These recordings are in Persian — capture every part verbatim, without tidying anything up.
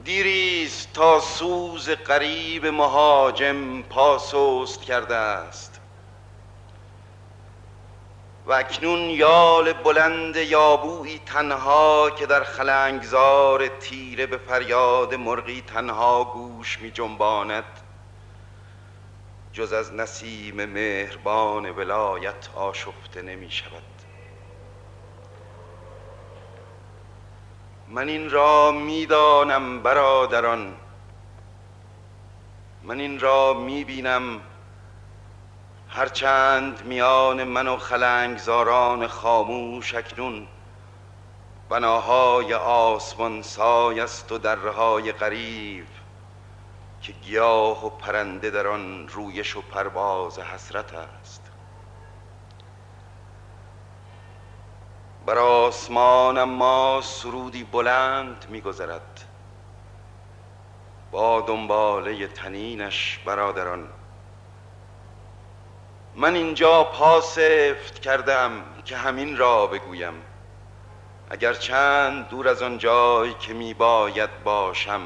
دیریست تا سوز غریب مهاجم پاسوست کرده است و اکنون یال بلند یابویی تنها که در خلنگزار تیره به فریاد مرغی تنها گوش می جنباند جز از نسیم مهربان ولایت آشفته نمی شود. من این را می دانم برادران، من این را می بینم، هرچند میان من و خلنگزاران خاموش اکنون بناهای آسمان سای است و درهای غریب که گیاه و پرنده در آن رویش و پرواز حسرت است. بر آسمان اما سرودی بلند می‌گذرد با دنباله تنینش برادران. من اینجا پا سفت کردم که همین را بگویم، اگر چند دور از آن جای که می باید باشم،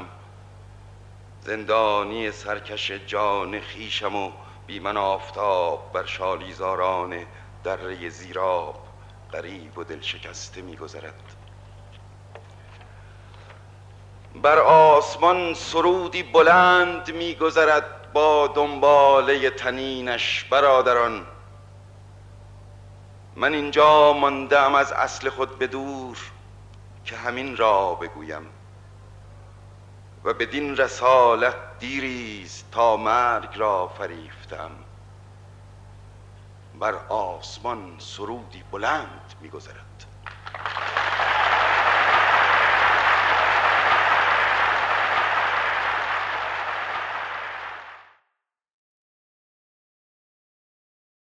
زندانی سرکش جان خیشم و بی من آفتاب بر شالیزاران دره زیراب غریب و دل شکسته می گذرد. بر آسمان سرودی بلند می گذرد با دنباله تنینش برادران. من اینجا ماندم از اصل خود به دور که همین را بگویم و بدین رسالت دیریست تا مرگ را فریفتم. بر آسمان سرودی بلند می گذرد.